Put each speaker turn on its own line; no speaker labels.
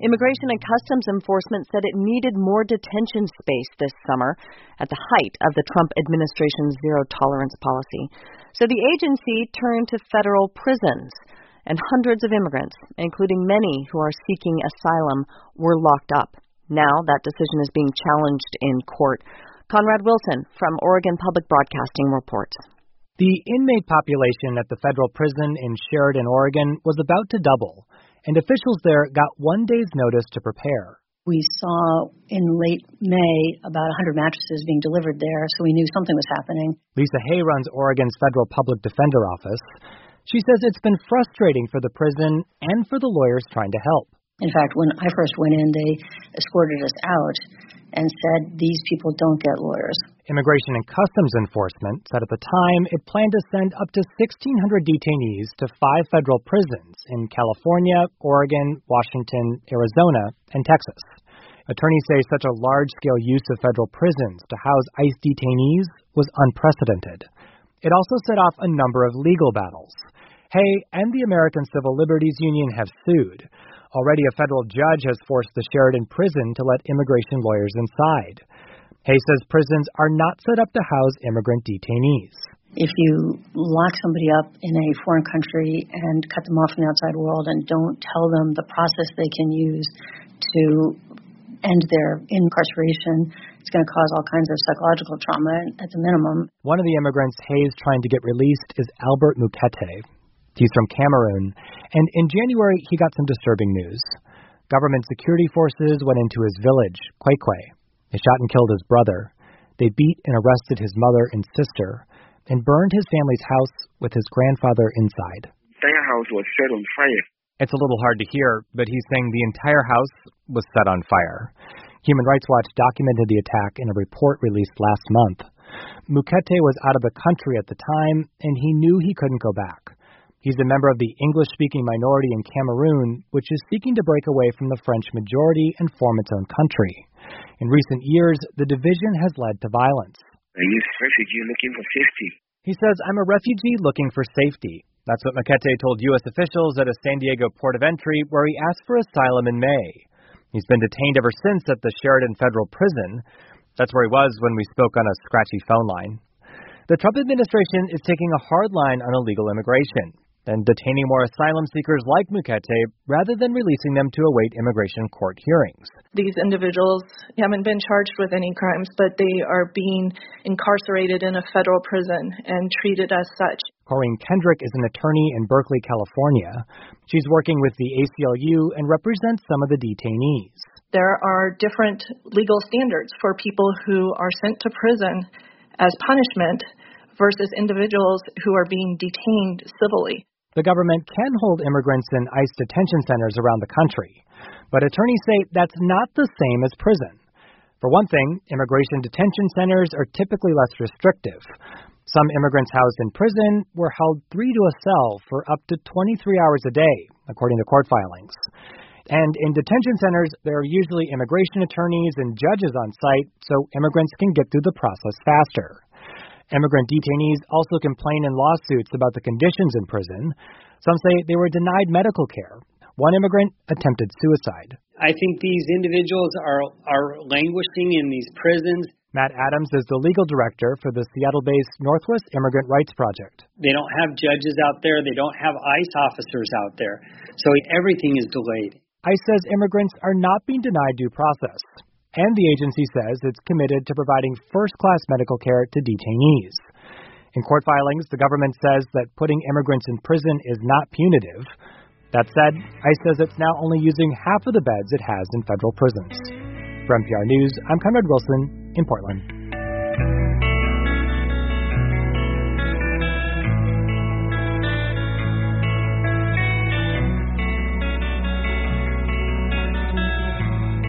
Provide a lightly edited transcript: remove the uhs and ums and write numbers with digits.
Immigration and Customs Enforcement said it needed more detention space this summer at the height of the Trump administration's zero-tolerance policy. So the agency turned to federal prisons, and hundreds of immigrants, including many who are seeking asylum, were locked up. Now that decision is being challenged in court. Conrad Wilson from Oregon Public Broadcasting reports.
The inmate population at the federal prison in Sheridan, Oregon was about to double, and officials there got 1 day's notice to prepare.
We saw in late May about 100 mattresses being delivered there, so we knew something was happening.
Lisa Hay runs Oregon's Federal Public Defender Office. She says it's been frustrating for the prison and for the lawyers trying to help.
In fact, when I first went in, they escorted us out and said, these people don't get lawyers.
Immigration and Customs Enforcement said at the time it planned to send up to 1,600 detainees to 5 federal prisons in California, Oregon, Washington, Arizona, and Texas. Attorneys say such a large-scale use of federal prisons to house ICE detainees was unprecedented. It also set off a number of legal battles. Hay and the American Civil Liberties Union have sued. Already a federal judge has forced the Sheridan prison to let immigration lawyers inside. Hay says prisons are not set up to house immigrant detainees.
If you lock somebody up in a foreign country and cut them off from the outside world and don't tell them the process they can use to end their incarceration, it's going to cause all kinds of psychological trauma at the minimum.
One of the immigrants Hay's trying to get released is Albert Mukete. He's from Cameroon, and in January he got some disturbing news. Government security forces went into his village, Kwekwe. They shot and killed his brother. They beat and arrested his mother and sister, and burned his family's house with his grandfather inside.
Their house was set on fire.
It's a little hard to hear, but he's saying the entire house was set on fire. Human Rights Watch documented the attack in a report released last month. Mukete was out of the country at the time, and he knew he couldn't go back. He's a member of the English-speaking minority in Cameroon, which is seeking to break away from the French majority and form its own country. In recent years, the division has led to violence.
Are you a refugee looking for safety?
He says, I'm a refugee looking for safety. That's what Mukete told U.S. officials at a San Diego port of entry where he asked for asylum in May. He's been detained ever since at the Sheridan Federal Prison. That's where he was when we spoke on a scratchy phone line. The Trump administration is taking a hard line on illegal immigration and detaining more asylum seekers like Mukete rather than releasing them to await immigration court hearings.
These individuals haven't been charged with any crimes, but they are being incarcerated in a federal prison and treated as such.
Corinne Kendrick is an attorney in Berkeley, California. She's working with the ACLU and represents some of the detainees.
There are different legal standards for people who are sent to prison as punishment versus individuals who are being detained civilly.
The government can hold immigrants in ICE detention centers around the country, but attorneys say that's not the same as prison. For one thing, immigration detention centers are typically less restrictive. Some immigrants housed in prison were held 3 to a cell for up to 23 hours a day, according to court filings. And in detention centers, there are usually immigration attorneys and judges on site, so immigrants can get through the process faster. Immigrant detainees also complain in lawsuits about the conditions in prison. Some say they were denied medical care. One immigrant attempted suicide.
I think these individuals are languishing in these prisons.
Matt Adams is the legal director for the Seattle-based Northwest Immigrant Rights Project.
They don't have judges out there. They don't have ICE officers out there. So everything is delayed.
ICE says immigrants are not being denied due process. And the agency says it's committed to providing first-class medical care to detainees. In court filings, the government says that putting immigrants in prison is not punitive. That said, ICE says it's now only using half of the beds it has in federal prisons. For NPR News, I'm Conrad Wilson in Portland.